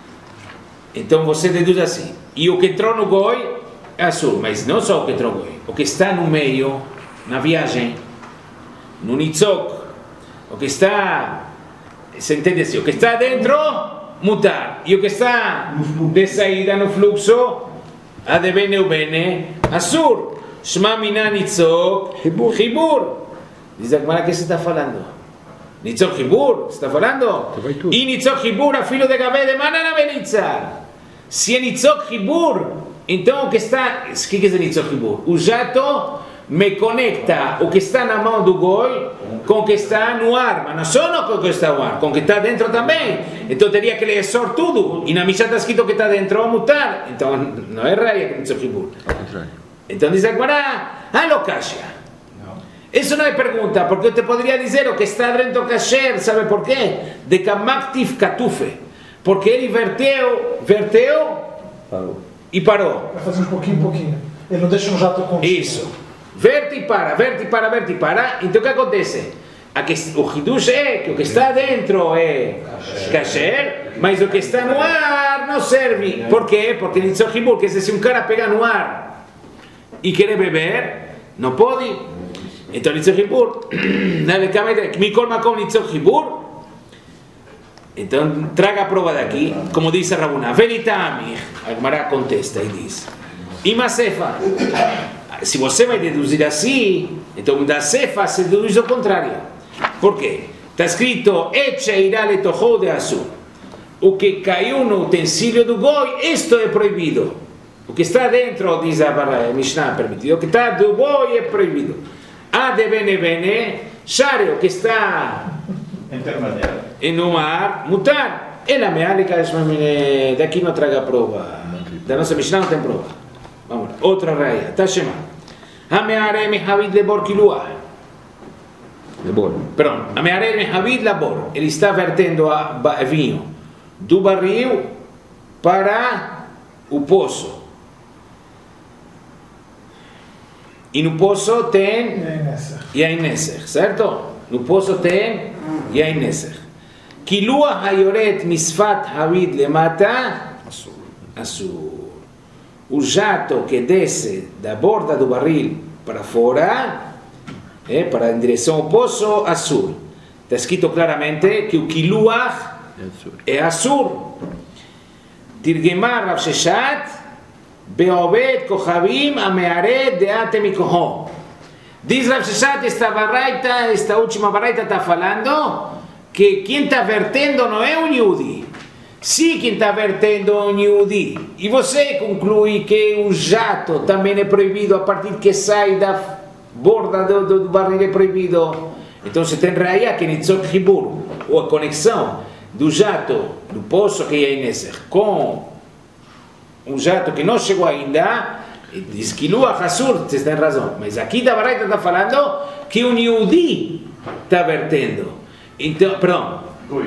Então você deduz assim. E o que entrou no Goi é azul, mas não só o que entrou no Goi. O que está no meio, na viagem, no nitzok, o que está, se entende assim, o que está dentro, mutar. E o que está de saída no fluxo, a de bene o bene, azul. Shma mina nitzok, hibur. Diz a Gemara que você está falando. Nitzok hibur, está falando? E nitzok hibur, a filho de Gavé de mana na benitza. Se é nitzok hibur, então o que está, o que é nitzok hibur? O jato me conecta o que está na mão do Goi com o que está no ar, mas não só com o que está no ar, com o que está dentro também. Então teria que ler tudo. E na Mishnah está escrito que está dentro mutar. Então não é raia que nitzok hibur. Então diz agora, ah, lo kasha. Isso não é pergunta, porque eu te poderia dizer o que está dentro kasher, sabe por quê? De kamaktif katufe. Porque ele verteu, verteu parou. E parou. Vai fazer um pouquinho, pouquinho. Ele não deixa um jato contínuo. Isso. Verte e para, verte e para, verte e para. Então o que acontece? O hidush é que o que está dentro é kasher, mas o que está no ar não serve. Por quê? Porque nitzok hibur, que se um cara pega no ar e quer beber, não pode. Então, nitzok hibur, mikol makom nitzok hibur. Então, traga a prova daqui, como diz a Rabuna, Venitami. A Gemara contesta e diz: Imasefa. Se você vai deduzir assim, então da sefa se deduz ao contrário. Por quê? Está escrito: Eche irá le tohou de azul. O que caiu no utensílio do Goi, isto é proibido. O que está dentro, diz a Mishnah, é permitido. O que está do Goi é proibido. A de bene bene, share, o que está no ar, mutar. E na meálica, daqui não traga prova. Da nossa Mishnah não tem prova. Vamos lá, outra raia. Está chamando. Ameare me havid lebor kilua. Lebor. Pronto. Ameare me havid labor. Ele está vertendo a vinho do barril para o poço. E no poço tem Yain Neser, certo? No poço tem Yain Neser. Kilua hayoret misfat havid lemata azul. O jato que desce da borda do barril para fora, é, para em direção ao poço, azul. Está escrito claramente que o kiluach é azul. Tirgemar Rav Sheshat Beobed Kohavim Amearet Deate Mikoho. Diz Rav Sheshat, esta barraita, esta última barraita está falando que quem está vertendo não é um Yehudi. Se quem está vertendo é um Yehudi, e você conclui que o jato também é proibido a partir que sai da borda do, do, do barril é proibido, então você tem raia que nitzok hibur, ou a conexão do jato, do poço que é Ineser, com um jato que não chegou ainda, diz que lua azul, você tem razão, mas aqui da barraita está falando que um Yehudi está vertendo. Então, perdão,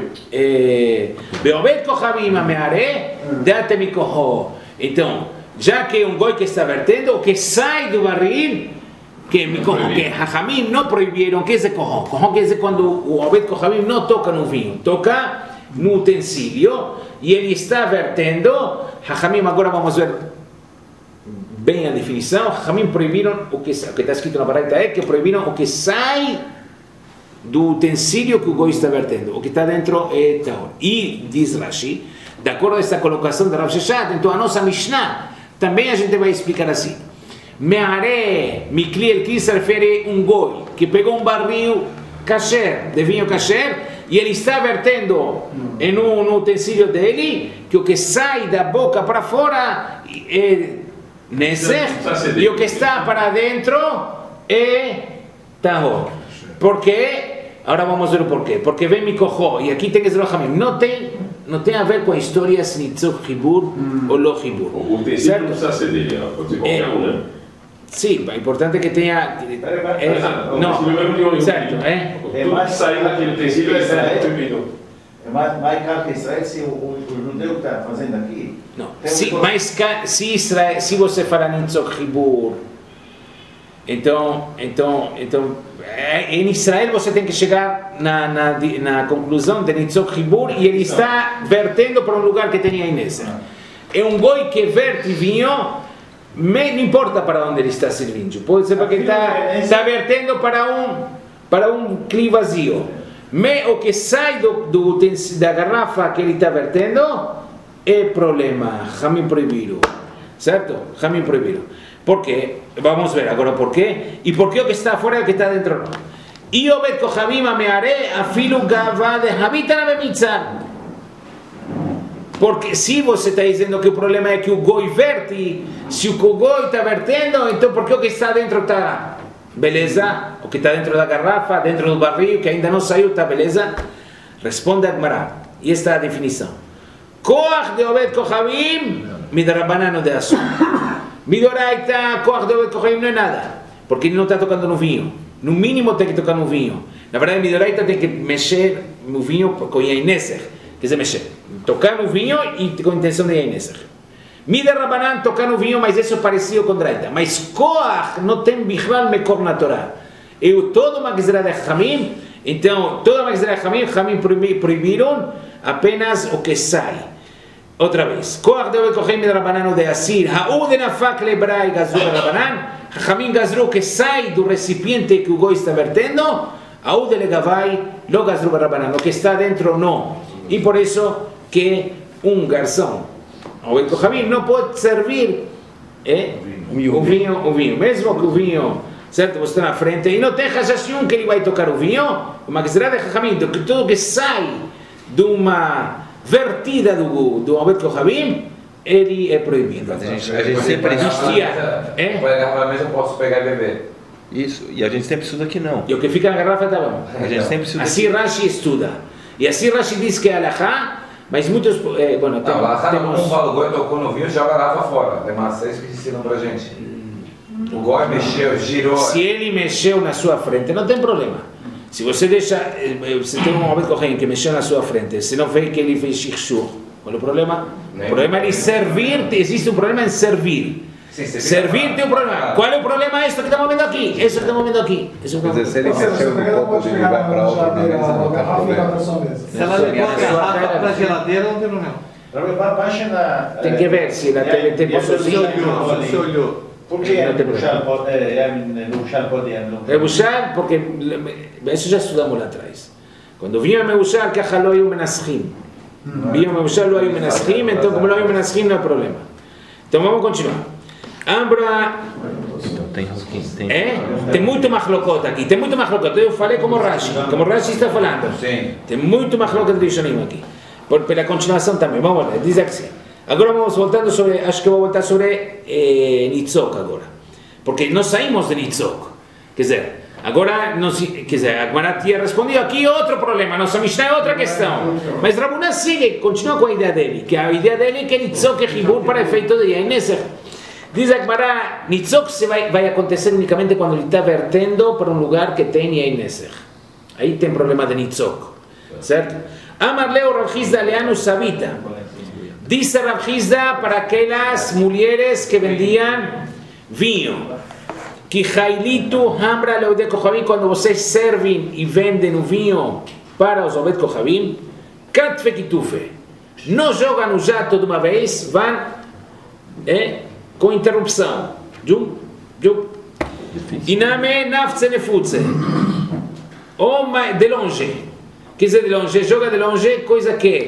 Beobed Kohavim Ameare Deate Mikoho. Então, já que um goi que está vertendo, o que sai do barril, que Mikoho, que Hachamim não proibiram, que é esse Kohon? Kohon que é quando o Obed Kohavim não toca no vinho, toca no utensílio, e ele está vertendo. Hachamim, agora vamos ver bem a definição. Hachamim proibiram, o que está escrito na barraita é que proibiram o que sai do utensílio que o goi está vertendo. O que está dentro é tahor. E diz Rashi, de acordo com essa colocação da Rav Sheshet, então a nossa Mishnah também a gente vai explicar assim. Me'are mikli el se refere um goi que pegou um barril kasher, de vinho kasher, e ele está vertendo em um utensílio dele, que o que sai da boca para fora é neser, e o que está para dentro é tahor. Por quê? Agora vamos ver o porquê. Porque vem Mikoho, e aqui tem que ser o Hamim. Não tem, não tem a ver com a história se Nitzok Hibur hum. ou Lo Hibur. O utensílio não precisa ser dele, pode ser qualquer é, um, né? Sim, é importante que tenha... É, não, certo, é? Tudo que sair daquele utensílio é proibido. É mais, mais caro que Israel se o, o, o judeu que está fazendo aqui... Não, se, mais caro, se, Israel, se você falar Nitzok Hibur, então, então, então, em Israel você tem que chegar na, na, na conclusão de Nitzok Hibur e ele está vertendo para um lugar que tem Neser. É um goi que verte vinho, não importa para onde ele está servindo. Pode ser porque está, está vertendo para um, para um cli vazio. Mas o que sai do, do, da garrafa que ele está vertendo é problema. Jamim proibido. Certo? Jamim proibido. ¿Por qué? Vamos a ver ahora por qué. ¿Y por qué o que está afuera y o que está dentro no? Y obed kohavim ameare afilu gava de habita na bemitzar. Porque se você está dizendo que o problema é que o goi verte, se o goi está vertendo, então por que o que está dentro está beleza? O que está dentro da garrafa, dentro do barril, que ainda não saiu, está beleza? Responde a Gemara. E esta é a definição. Koach de obed kohavim midrabanano de asum. Midoraita, Koach de obed kohavim não é nada, porque ele não está tocando no vinho. No mínimo tem que tocar no vinho. Na verdade, Midoraita tem que mexer no vinho com Yain Neser. Quer dizer, mexer. Tocar no vinho e com a intenção de Yain Neser. Mider Rabanan, tocar no vinho, mas isso é parecido com Draita. Mas Koach não tem Bichlal Mekor na Torá. É toda uma Gezerá de Hamim. Então, toda uma Gezerá de Hamim, Hamim proibiram apenas o que sai. Outra vez. Koach de Obed Kohavim Mider Rabanan de Asir. Ha'u de Nafak Lebrai Gazru Rabanan. Hamim Gazru que sai do recipiente que o goi está vertendo. Ha'u de Legavai Lo Gazru Rabanan. O que está dentro não. E por isso que um garçom, o Kohavim, não pode servir é, o vinho, o vinho, mesmo que o vinho, certo, você está na frente, e não tem razão que ele vai tocar o vinho, uma Gezerá de Kohavim, que tudo que sai de uma vertida do, do Obed Kohavim, ele é proibido. A gente, a gente sempre existia. É? Pode agarrar na mesa, eu posso pegar e beber. Isso, e a gente sempre estuda que não. E o que fica na garrafa está bom. A gente sempre estuda. Assim Rashi estuda. E assim Rashi diz que é alahá, mas muitos. É, bueno, tem, alahá temos... não fala, o goi tocou no vinho, joga a garrafa fora. É massa, é isso que ensinam pra gente. O goi mexeu, girou. Se ele mexeu na sua frente, não tem problema. Se você deixa. Você tem um Obed Kohavim que mexeu na sua frente, se não vê que ele fez shikshur, qual é o problema? Nem o problema é de servir, existe um problema em servir. Sim, servir tem um problema. Qual é o problema? Isso que estamos vendo aqui. Isso que estamos vendo aqui. Isso que Quer dizer, se ele mexeu no copo de lugar para outro na mesa, não tem problema. Se ela levou a garrafa para a geladeira, não tem problema. Tem que ver se na T V tem possível. Você olhou. Por que Rebushal pode ir? Rebushal, porque isso já estudamos lá atrás. Quando vinha Rebushal, que não havia menashim. Vinha Rebushal, não havia menashim, então como não havia menashim, não há problema. Então vamos continuar. Ambra. Então, tem, tem, é? Tem muito machlokot aqui. Tem muito machlokot. Eu falei como Rashi. Como Rashi está falando. Sim. Tem muito machlokot de Rishonim aqui. Por, pela continuação também. Vamos lá. Diz assim. Agora vamos voltando sobre. Acho que vou voltar sobre eh, Nitzok agora. Porque nós saímos de Nitzok. Quer dizer, agora. Nós, quer dizer, a Gemara tinha respondido aqui outro problema. Nossa Mishnah é outra questão. Mas Rabuná sigue, continua com a ideia dele. Que a ideia dele é que Nitzok é Hibur para efeito de Yain Neser. Diz a Gemara, Nitzok se vai, vai acontecer unicamente quando ele está vertendo para um lugar que tem Yain Neser. Aí tem problema de Nitzok, certo? Amar leu Rav Hizda leanu sabita. Diz a Rav Hizda para aquelas mulheres que vendiam vinho. Que Hailitu Hamra leu de Kohavim, quando vocês servem e vendem o vinho para os Obed Kohavim, Katfe Kitufe. Não jogam no jato de uma vez, vão... É, com interrupção. Jum, jum. Iname nafze nefutze. Ou de longe. Quer dizer, de longe, joga de longe, coisa que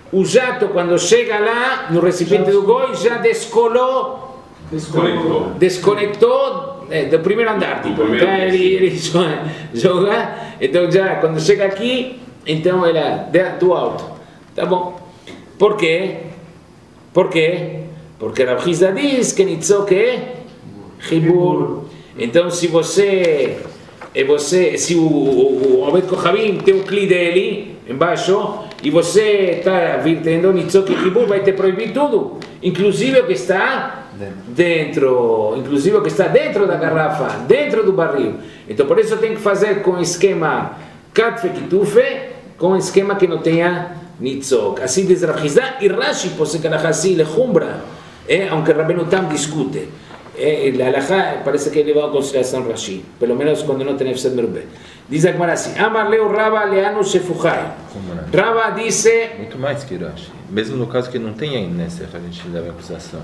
o jato, quando chega lá no recipiente do goi, já descolou, Desconectou. desconectou é, do primeiro andar. Tipo. primeiro Então ele, ele joga, então já quando chega aqui, então ela do alto. Tá bom. Por quê? Por quê? Porque Rav Hizda diz que nitzok é Hibur. Então se você, você se o, o, o Obed Kohavim tem o cli dele embaixo e você está virtendo nitzok e Hibur, vai te proibir tudo, inclusive o que está dentro, inclusive o que está dentro da garrafa, dentro do barril. Então por isso tem que fazer com esquema katfe kitufe, com esquema que não tenha nitzok. Assim diz Rav Hizda e Rashi posee assim lechumbra, eh, aunque Rabbeinu Tam discute. Eh, la halajá parece que ele va a consideração Rashi, pelo menos quando não tem Efsed Merubé. Diz a Gemara assim: Amar leu Rava leanu shefuchai. Rava disse. Muito mais que Rashi. Mesmo no caso que não tem ainda, né? Se a gente leva em consideração.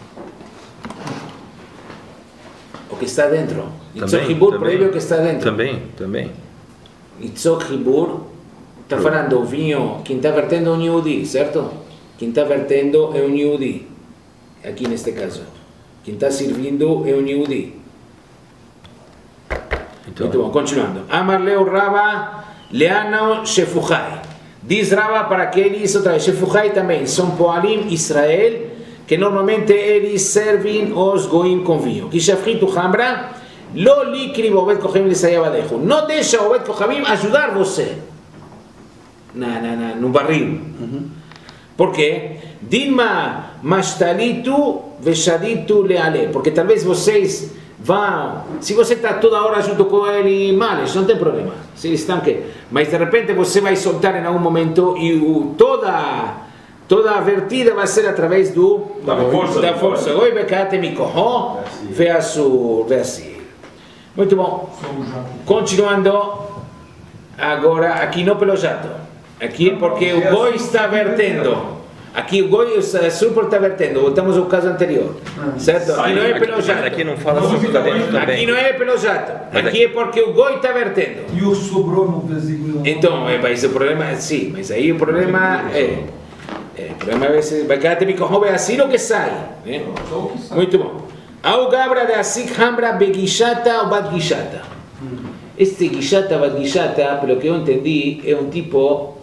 O que está dentro. Nitzok Hibur proíbe o que está dentro. Também, também. Nitzok Hibur está falando o vinho. Quem está vertendo é um Yehudi, certo? Quem está vertendo é um Yehudi. Aqui neste caso. Quem está servindo é um Yehudi. Então, Muito bom, continuando. Amar leu Rava leano shefuchai. Diz Rava para que eles, outra vez, shefuchai também, são Poalim Israel, que normalmente eles servem os goim com vinho. Que shafritu hambra, lo likri Obed Kohavim lesayabadejo. Não deixa Obed Kohavim ajudar você na, na, na, no barril. Uh-huh. Por quê? Dilma mashtalitu veshaditu leale. Porque talvez vocês vão, se você está toda hora junto com ele, males, não tem problema. Se eles estão que, mas de repente você vai soltar em algum momento e o, toda toda a vertida vai ser através do da força. Da força. Oi, becate mikoho, veasu, veasi. Muito bom. Continuando agora aqui no pelo jato. Aqui porque o goi está vertendo. Aqui o goi, o super está vertendo. Voltamos ao caso anterior, certo? Aqui não é pelo jato. Aqui não fala sobre o dentro também. Aqui não é pelo jato. Aqui é porque o goi está vertendo. E o sobrou no versículo. Então, é, mas o problema, sim, mas aí o problema é, é o problema é vai quedar te como é assim o que sai, né? Muito bom. Ao gabra de asik hambra begishata ou badgishata. Este gishata badgishata, pelo que eu entendi, é um tipo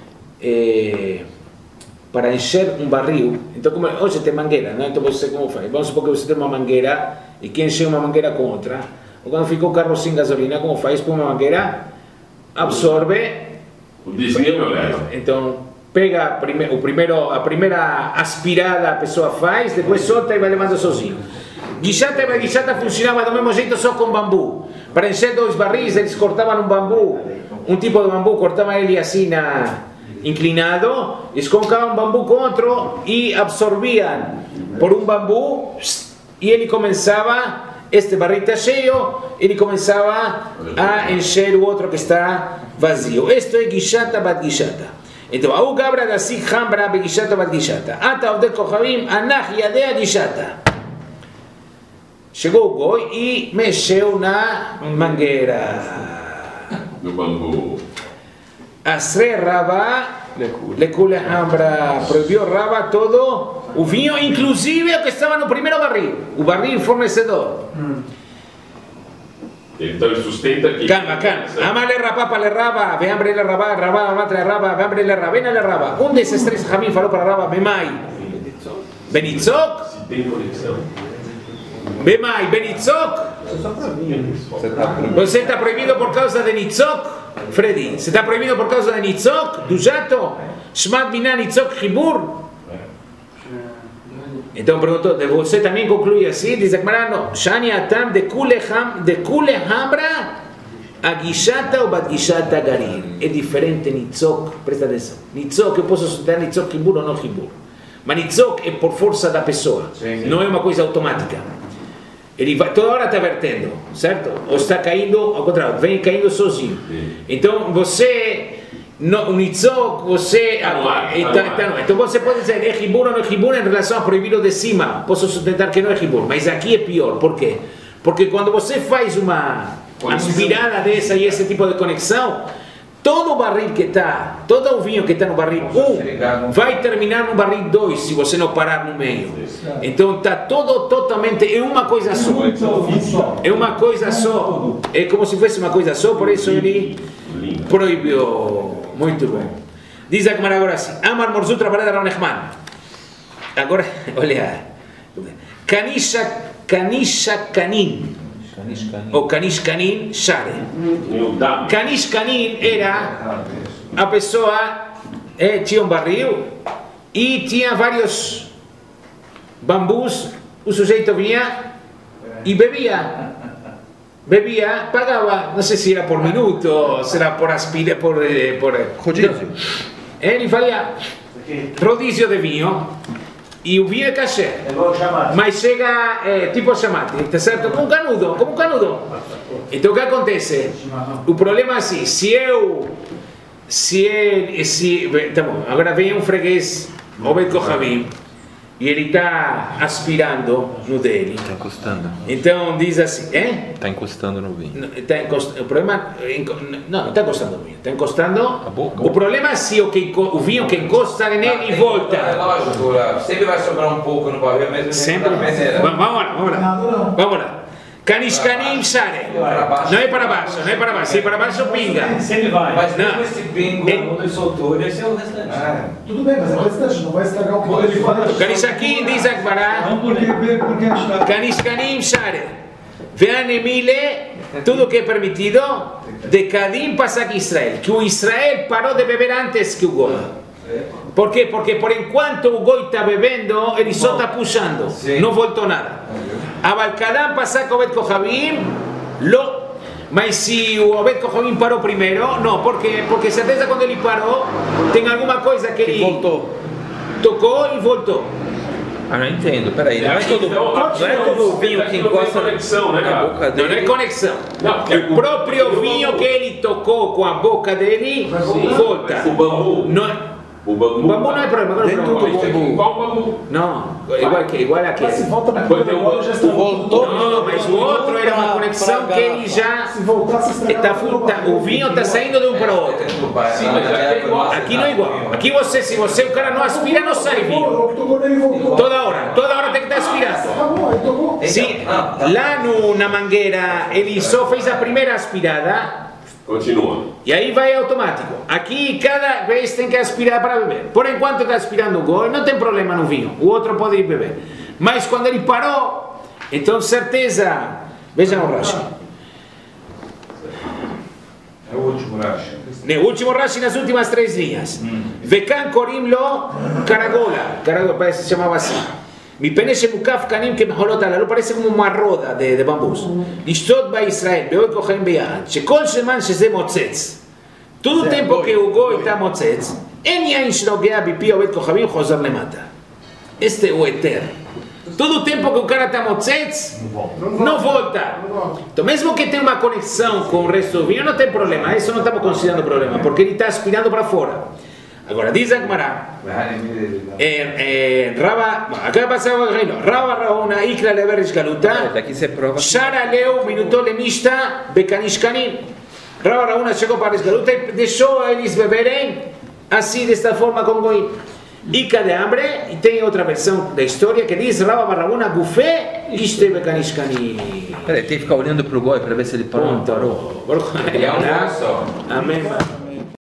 eh, para encher um barril. Então, como hoje tem mangueira, não? Então você como faz? Vamos supor que você tem uma mangueira e que enche uma mangueira com outra. Ou quando fica o carro sem gasolina, como faz? Põe uma mangueira, absorve. O desnível leva. Então, pega prime, o primeiro, a primeira aspirada a pessoa faz, depois solta e vai levando sozinho. Guichata e guichata funcionava do mesmo jeito, só com bambu. Para encher dois barris, eles cortavam um bambu, um tipo de bambu, cortavam ele assim na... inclinado, eles colocavam um bambu com outro e absorviam por um bambu e ele começava, este barril está cheio, ele começava a encher o outro que está vazio. Isto é guichata bat guichata. Então, a gabra da sik hambra be guichata bat guichata. Ata Obed Kohavim anach yadea guichata. Chegou o goi e mexeu na mangueira do bambu. Asre Rava, Lekule Hambra, proibiu Rava todo o vinho, inclusive o que estava no primeiro barril, o barril fornecedor. Então ele sustenta aqui. Calma, calma. Amale Rava, para Rava, ve hambre le Rava, Rava, amatre Rava, ve hambre le Rava, ven a le Rava. Um desses três Jamim falou para Rava, Bemai. Benitzok? Se tem conexão. Bemai, Benitzok? Você está proibido por causa de Nitzok? Freddy, você está proibido por causa de Nitzok, do jato? Shmat Binah Nitzok Hibur? Então perguntou, você também conclui assim? Diz a Gemara, não. Shani Atam de Kule Hambra a Guishata ou Bat Guishata Garir. É diferente Nitzok, presta atenção. Nitzok, eu posso soltar Nitzok Hibur ou não Hibur. Mas Nitzok é por força da pessoa, sim, sim. Não é uma coisa automática. Ele vai, toda hora está vertendo, certo? Ou está caindo, ao contrário, vem caindo sozinho. Sim. Então você, no, o Nitzok, você. Não, ah, não, então, não, então, então você pode dizer é Hibur ou não é Hibur em relação a proibido de cima. Posso sustentar que não é Hibur, mas aqui é pior. Por quê? Porque quando você faz uma aspirada dessa e esse tipo de conexão, todo o barril que está, todo o vinho que está no barril um, vai terminar no barril dois, se você não parar no meio. Então está todo totalmente, é uma coisa só. É uma coisa só. É como se fosse uma coisa só, por isso ele proibiu. Muito bom. Diz a Gemara agora assim, Amar Morzu trabalha da Rav Nechman. Agora, olha, Kanisha, Kanisha Kanin. O Kanish Kanin Share. Kanish Kanin era a pessoa eh, tinha um barril e tinha vários bambus, o sujeito vinha e bebia. Bebia, pagava, não sei se era por minuto, se era por aspira, por... por rodízio. Ele fazia rodízio de vinho. E o vinho é cachê, mas chega, é, tipo chamate, tá certo? Como um canudo, como um canudo. Então o que acontece? O problema é assim, se eu, se ele, se, tá bom, agora vem um freguês, Obed Kohavim, e ele está aspirando no dele. Está encostando. Então diz assim, é? Está encostando no vinho. Tá encost... O problema, não, não está encostando no vinho, está encostando. A boca. O problema é se o, que, o vinho que encosta nele e volta. É lógico, sempre vai sobrar um pouco no barril mesmo. Sempre. Vamos lá, vamos lá. Vamos lá. Kanish Kanin Share. Não é para baixo, não é para baixo. Se é para baixo, pinga. Sempre vai. Mas não. Esse pingo, quando ele soltou, ele é o restante. Ah, tudo bem, mas é o restante, não vai estragar o que Kanish Kanin diz a Gemara. Não, porque, porque Kanish Kanin Share. Vean Emile, tudo que é permitido, de Kadim passa aqui Israel. Que o Israel parou de beber antes que o Goi. Por quê? Porque por enquanto o Goi está bebendo, ele só está puxando. Não voltou nada. A Balcadán passa com o Obed Kohavim, lo... mas se o Obed Kohavim parou primeiro, não, porque, porque certeza quando ele parou, tem alguma coisa que ele voltou. Tocou e voltou. Ah, não entendo, peraí, não é todo, não é todo vinho que encosta conexão, né, na boca dele. Não é conexão. O próprio vinho que ele tocou com a boca dele, volta. O bambu. Não, O bambu, o bambu não é problema, não é dentro problema. do bambu. Qual bambu? Não, igual que igual aqui. Mas se volta na primeira hora, já está voltou. Não, mas o outro era uma conexão que ele já Se voltasse, está, tá, o vinho está saindo de um para o outro. Sim, mas aqui é igual. Aqui não é igual. Aqui você, se você o cara não aspira, não sai vinho. Tocou nele e voltou. Toda hora, toda hora tem que estar aspirado. Acabou, ele tocou. Sim, lá no, na mangueira ele só fez a primeira aspirada. Continua. E aí vai automático. Aqui cada vez tem que aspirar para beber. Por enquanto está aspirando o Goi, não tem problema no vinho. O outro pode ir beber. Mas quando ele parou, então certeza. Vejam o Rashi. É o último Rashi. No último Rashi nas últimas três linhas. Vekan korim lo caragola. Caragola parece que se chamava assim. Mi pene shemukaf kanim que mejolot ala, parece como uma roda de, de bambus. Lishtot ba Israel, beoi kohen beyad, shekol sheman sheze motzetz. Todo o tempo que o Goi está motzetz, en yain shnogea bipi obed kohavim chozer lemata. Este é o eterno. Todo o tempo que o cara está motzetz, não volta. Então mesmo que tenha uma conexão com o resto do vinho, não tem problema. Isso não estamos considerando problema, porque ele está aspirando para fora. Agora, diz a Gemara, eh, Raba, acá pasaba el reino, Raba Raona, Ikra Leverish Galuta, Daqui você prova. Shara Leu, Minuto Lemista, Bekanishkanin. Raba Raona chegou para Galuta e deixou eles beberem assim, desta forma, com Goi. Ica de hambre, e tem outra versão da história que diz Raba Raona, Gufé, Ishte Bekanishkanin. Peraí, tem que ficar olhando pro Goi para ver se ele parou ou não parou. Amém.